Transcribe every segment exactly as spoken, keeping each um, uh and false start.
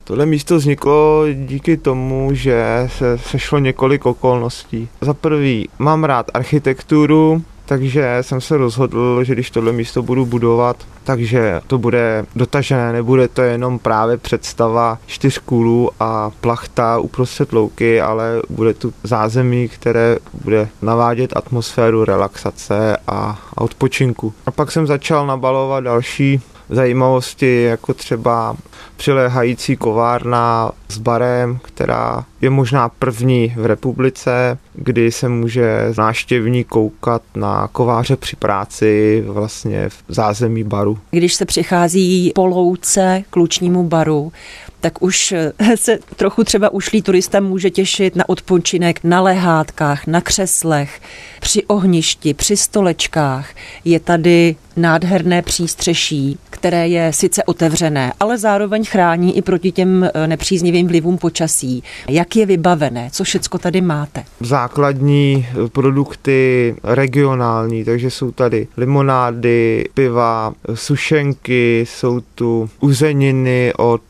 Tohle místo vzniklo díky tomu, že se sešlo několik okolností. Za prvý, mám rád architekturu, takže jsem se rozhodl, že když tohle místo budu budovat, takže to bude dotažené, nebude to jenom právě představa čtyř kůlů a plachta uprostřed louky, ale bude tu zázemí, které bude navádět atmosféru relaxace a, a odpočinku. A pak jsem začal nabalovat další zajímavosti, jako třeba přiléhající kovárna s barem, která je možná první v republice, kdy se může návštěvník koukat na kováře při práci vlastně v zázemí baru. Když se přichází po louce k lučnímu baru, tak už se trochu třeba ušlý turista může těšit na odpočinek na lehátkách, na křeslech, při ohništi, při stolečkách. Je tady nádherné přístřeší, které je sice otevřené, ale zároveň chrání i proti těm nepříznivým vlivům počasí. Jak je vybavené? Co všecko tady máte? Základní produkty regionální, takže jsou tady limonády, piva, sušenky, jsou tu uzeniny od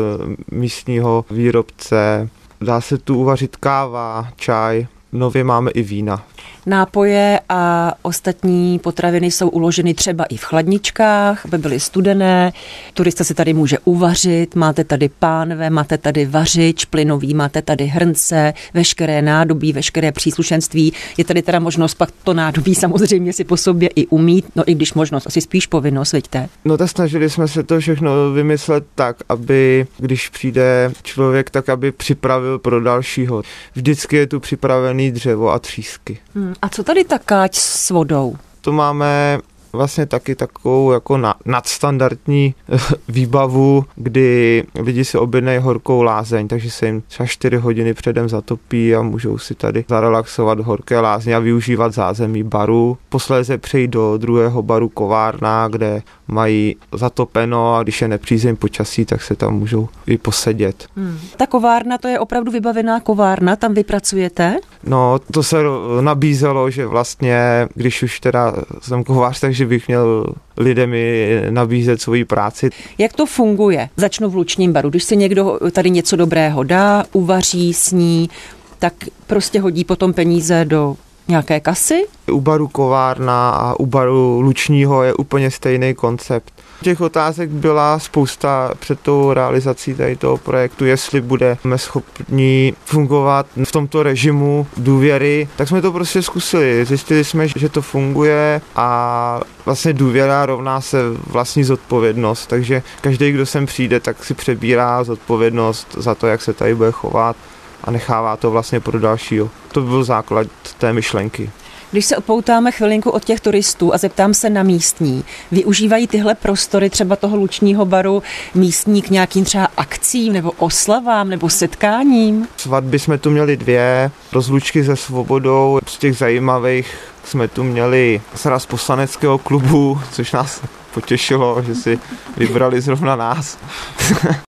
místního výrobce, dá se tu uvařit káva, čaj, nově máme i vína. Nápoje a ostatní potraviny jsou uloženy třeba i v chladničkách, aby byly studené. Turista si tady může uvařit, máte tady pánve, máte tady vařič plynový, máte tady hrnce, veškeré nádobí, veškeré příslušenství. Je tady teda možnost pak to nádobí samozřejmě si po sobě i umít, no i když možnost, asi spíš povinnost, vidíte? No tak snažili jsme se to všechno vymyslet tak, aby když přijde člověk, tak aby připravil pro dalšího. Vždycky je tu připravený dřevo a třísky. Hmm. A co tady ta káč s vodou? To máme vlastně taky takovou jako na, nadstandardní výbavu, kdy lidi si objednají horkou lázeň, takže se jim třeba čtyři hodiny předem zatopí a můžou si tady zarelaxovat horké lázně a využívat zázemí baru. Posléze přejít do druhého baru kovárna, kde mají zatopeno a když je nepřízeň počasí, tak se tam můžou i posedět. Hmm. Ta kovárna, to je opravdu vybavená kovárna, tam vy pracujete? No, to se nabízelo, že vlastně, když už teda jsem kovář, takže bych měl lidem i nabízet svoji práci. Jak to funguje? Začnu v lučním baru. Když si někdo tady něco dobrého dá, uvaří, sní, tak prostě hodí potom peníze do nějaké kasy? U baru kovárna a u baru lučního je úplně stejný koncept. Těch otázek byla spousta před tou realizací tady toho projektu, jestli budeme schopni fungovat v tomto režimu důvěry, tak jsme to prostě zkusili. Zjistili jsme, že to funguje a vlastně důvěra rovná se vlastní zodpovědnost, takže každý, kdo sem přijde, tak si přebírá zodpovědnost za to, jak se tady bude chovat a nechává to vlastně pro dalšího. To byl základ té myšlenky. Když se opoutáme chvilinku od těch turistů a zeptám se na místní, využívají tyhle prostory třeba toho lučního baru místní k nějakým třeba akcím nebo oslavám nebo setkáním? Svatby jsme tu měli dvě, rozlučky se svobodou, z těch zajímavých jsme tu měli sraz poslaneckého klubu, což nás potěšilo, že si vybrali zrovna nás.